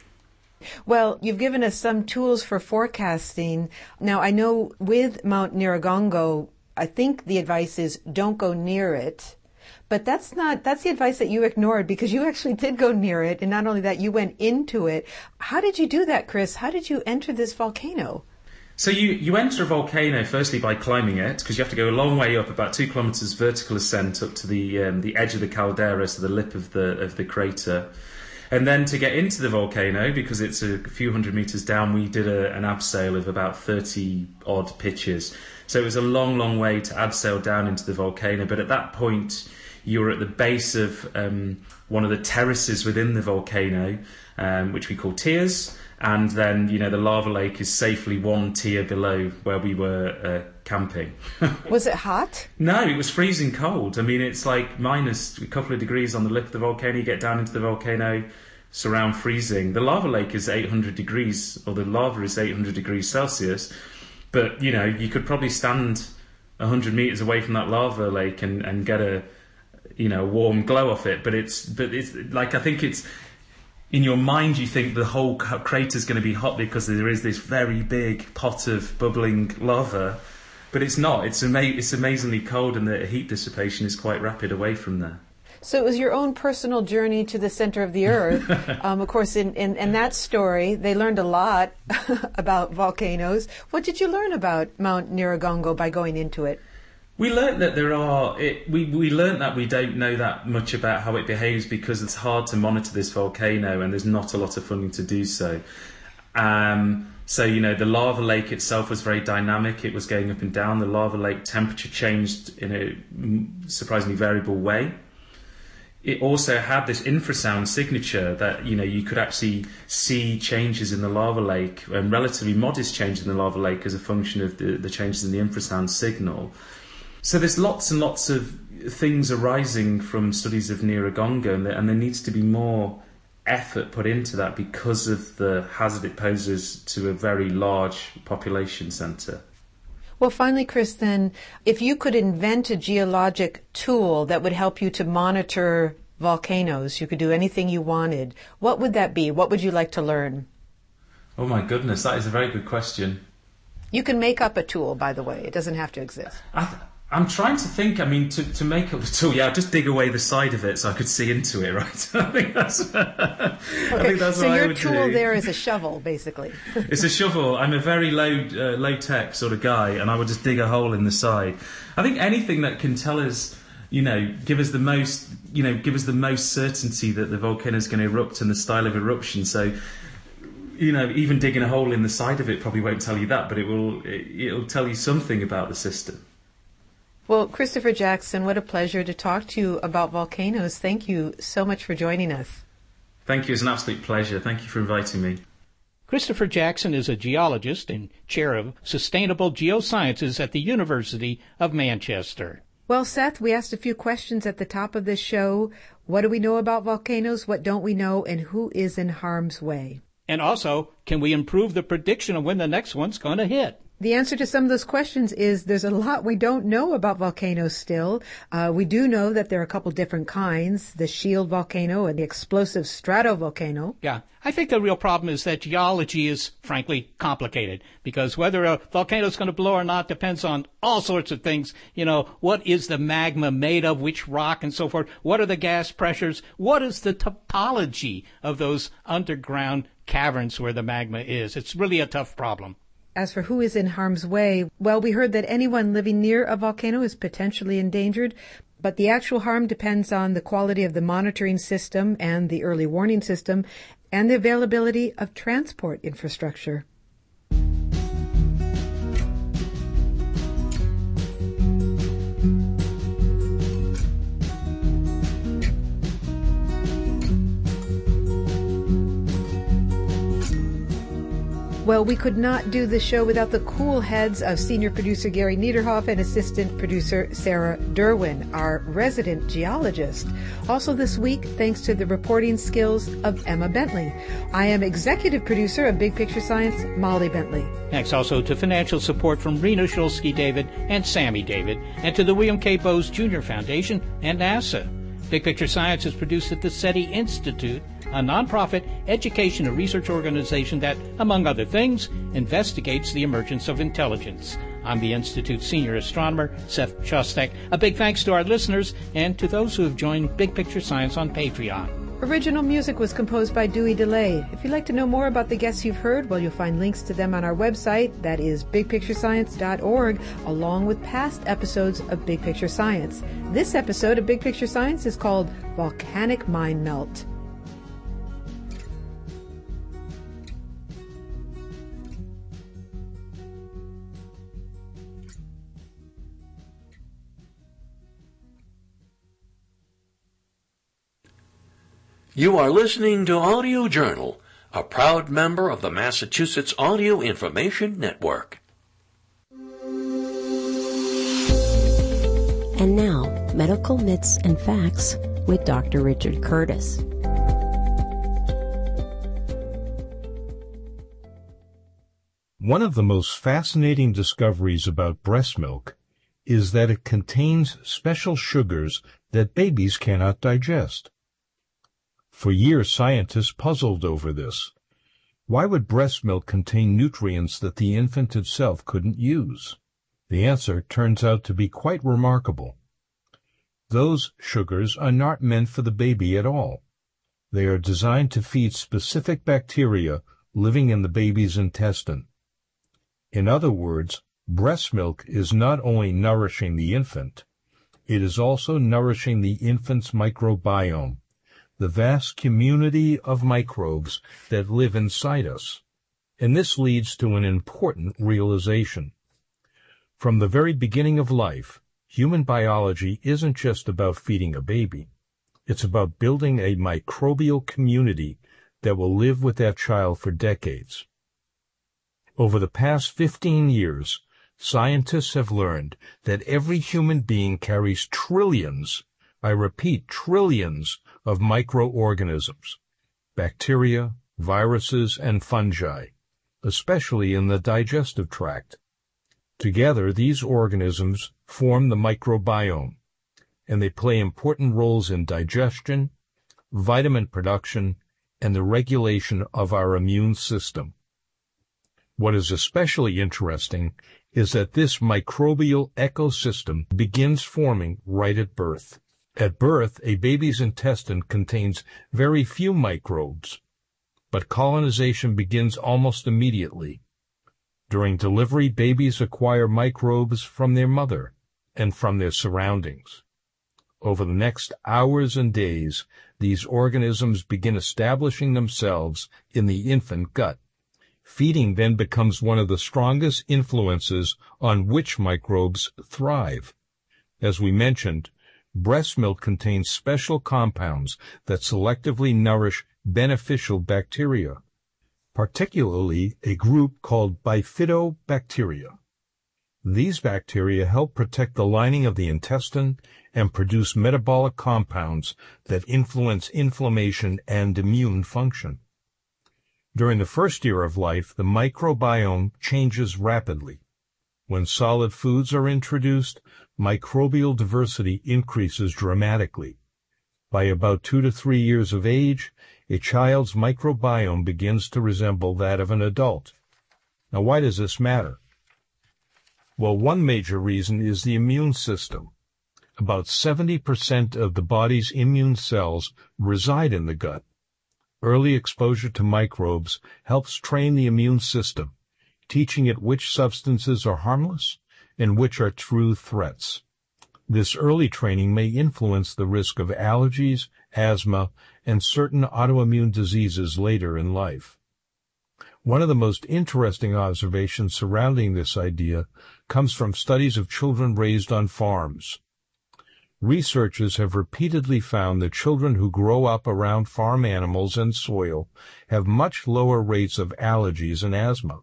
Well, you've given us some tools for forecasting. Now, I know with Mount Nyiragongo, I think the advice is don't go near it. But that's not, that's the advice that you ignored, because you actually did go near it. And not only that, you went into it. How did you do that, Chris? How did you enter this volcano? So you, you enter a volcano firstly by climbing it, because you have to go a long way up, about two kilometres vertical ascent up to the um, the edge of the caldera, so the lip of the of the crater. And then to get into the volcano, because it's a few hundred metres down, we did a, an abseil of about thirty odd pitches. So it was a long, long way to abseil down into the volcano. But at that point, you were at the base of um, one of the terraces within the volcano, um, which we call tiers. And then, you know, the lava lake is safely one tier below where we were uh, camping. Was it hot? No, it was freezing cold. I mean, it's like minus a couple of degrees on the lip of the volcano. You get down into the volcano, it's around freezing. The lava lake is eight hundred degrees, or the lava is eight hundred degrees Celsius. But, you know, you could probably stand one hundred metres away from that lava lake and, and get a, you know, warm glow off it. But it's, but it's like, I think it's, in your mind, you think the whole crater is going to be hot because there is this very big pot of bubbling lava, but it's not. It's ama- it's amazingly cold, and the heat dissipation is quite rapid away from there. So it was your own personal journey to the center of the earth. um, of course, in, in, in that story, they learned a lot about volcanoes. What did you learn about Mount Nyiragongo by going into it? We learnt that there are. It, we we learnt that we don't know that much about how it behaves because it's hard to monitor this volcano, and there's not a lot of funding to do so. Um, So, you know, the lava lake itself was very dynamic. It was going up and down. The lava lake temperature changed in a surprisingly variable way. It also had this infrasound signature that, you know, you could actually see changes in the lava lake, and relatively modest changes in the lava lake as a function of the, the changes in the infrasound signal. So there's lots and lots of things arising from studies of Nyiragongo, and there, and there needs to be more effort put into that because of the hazard it poses to a very large population centre. Well, finally, Chris, then, if you could invent a geologic tool that would help you to monitor volcanoes, you could do anything you wanted, what would that be? What would you like to learn? Oh my goodness, that is a very good question. You can make up a tool, by the way. It doesn't have to exist. I th- I'm trying to think, I mean, to, to make up the tool, yeah, I'll just dig away the side of it so I could see into it, right? I think that's, I think that's so what your I would tool do. there is a shovel, basically. It's a shovel. I'm a very low, uh, low-tech sort of guy, and I would just dig a hole in the side. I think anything that can tell us, you know, give us the most, you know, give us the most certainty that the volcano is going to erupt and the style of eruption. So, you know, even digging a hole in the side of it probably won't tell you that, but it will, it, it'll tell you something about the system. Well, Christopher Jackson, what a pleasure to talk to you about volcanoes. Thank you so much for joining us. Thank you. It's an absolute pleasure. Thank you for inviting me. Christopher Jackson is a geologist and chair of Sustainable Geosciences at the University of Manchester. Well, Seth, we asked a few questions at the top of this show. What do we know about volcanoes? What don't we know? And who is in harm's way? And also, can we improve the prediction of when the next one's going to hit? The answer to some of those questions is there's a lot we don't know about volcanoes still. Uh, we do know that there are a couple different kinds, the shield volcano and the explosive stratovolcano. Yeah, I think the real problem is that geology is, frankly, complicated, because whether a volcano is going to blow or not depends on all sorts of things. You know, what is the magma made of, which rock, and so forth? What are the gas pressures? What is the topology of those underground caverns where the magma is? It's really a tough problem. As for who is in harm's way, well, we heard that anyone living near a volcano is potentially endangered, but the actual harm depends on the quality of the monitoring system and the early warning system and the availability of transport infrastructure. Well, we could not do the show without the cool heads of senior producer Gary Niederhoff and assistant producer Sarah Derwin, our resident geologist. Also this week, thanks to the reporting skills of Emma Bentley. I am executive producer of Big Picture Science, Molly Bentley. Thanks also to financial support from Rena Shulsky David and Sammy David, and to the William K. Bowes Junior Foundation and NASA. Big Picture Science is produced at the SETI Institute, a nonprofit education and research organization that, among other things, investigates the emergence of intelligence. I'm the Institute's senior astronomer, Seth Shostak. A big thanks to our listeners and to those who have joined Big Picture Science on Patreon. Original music was composed by Dewey DeLay. If you'd like to know more about the guests you've heard, well, you'll find links to them on our website. That is big picture science dot org, along with past episodes of Big Picture Science. This episode of Big Picture Science is called Volcanic Mind Melt. You are listening to Audio Journal, a proud member of the Massachusetts Audio Information Network. And now, medical myths and facts with Doctor Richard Curtis. One of the most fascinating discoveries about breast milk is that it contains special sugars that babies cannot digest. For years, scientists puzzled over this. Why would breast milk contain nutrients that the infant itself couldn't use? The answer turns out to be quite remarkable. Those sugars are not meant for the baby at all. They are designed to feed specific bacteria living in the baby's intestine. In other words, breast milk is not only nourishing the infant, it is also nourishing the infant's microbiome, the vast community of microbes that live inside us. And this leads to an important realization. From the very beginning of life, human biology isn't just about feeding a baby. It's about building a microbial community that will live with that child for decades. Over the past fifteen years, scientists have learned that every human being carries trillions, I repeat, trillions of microorganisms, bacteria, viruses, and fungi, especially in the digestive tract. Together, these organisms form the microbiome, and they play important roles in digestion, vitamin production, and the regulation of our immune system. What is especially interesting is that this microbial ecosystem begins forming right at birth. At birth, a baby's intestine contains very few microbes, but colonization begins almost immediately. During delivery, babies acquire microbes from their mother and from their surroundings. Over the next hours and days, these organisms begin establishing themselves in the infant gut. Feeding then becomes one of the strongest influences on which microbes thrive. As we mentioned, breast milk contains special compounds that selectively nourish beneficial bacteria, particularly a group called bifidobacteria. These bacteria help protect the lining of the intestine and produce metabolic compounds that influence inflammation and immune function. During the first year of life, the microbiome changes rapidly. When solid foods are introduced, microbial diversity increases dramatically. By about two to three years of age, a child's microbiome begins to resemble that of an adult. Now, why does this matter? Well, one major reason is the immune system. About seventy percent of the body's immune cells reside in the gut. Early exposure to microbes helps train the immune system, teaching it which substances are harmless and which are true threats. This early training may influence the risk of allergies, asthma, and certain autoimmune diseases later in life. One of the most interesting observations surrounding this idea comes from studies of children raised on farms. Researchers have repeatedly found that children who grow up around farm animals and soil have much lower rates of allergies and asthma.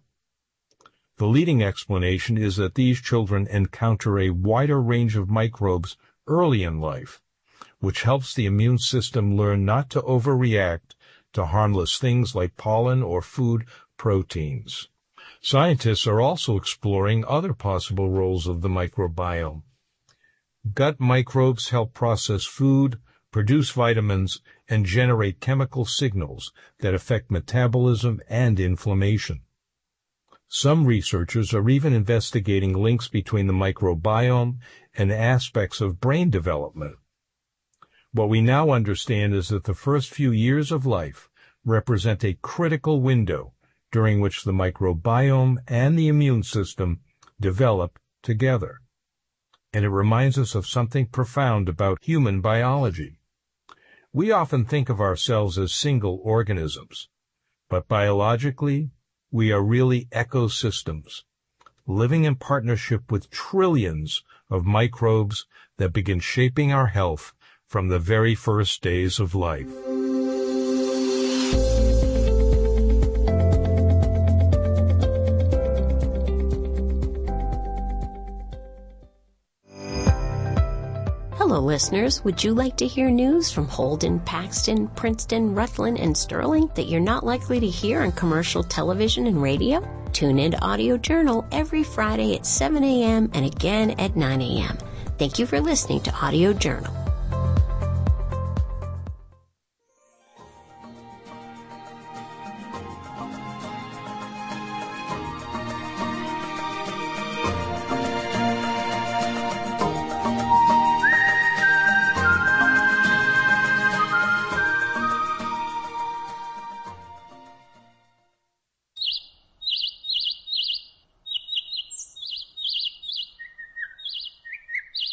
The leading explanation is that these children encounter a wider range of microbes early in life, which helps the immune system learn not to overreact to harmless things like pollen or food proteins. Scientists are also exploring other possible roles of the microbiome. Gut microbes help process food, produce vitamins, and generate chemical signals that affect metabolism and inflammation. Some researchers are even investigating links between the microbiome and aspects of brain development. What we now understand is that the first few years of life represent a critical window during which the microbiome and the immune system develop together. And it reminds us of something profound about human biology. We often think of ourselves as single organisms, but biologically, we are really ecosystems, living in partnership with trillions of microbes that begin shaping our health from the very first days of life. Hello, listeners. Would you like to hear news from Holden, Paxton, Princeton, Rutland, and Sterling that you're not likely to hear on commercial television and radio? Tune in to Audio Journal every Friday at seven a.m. and again at nine a.m. Thank you for listening to Audio Journal.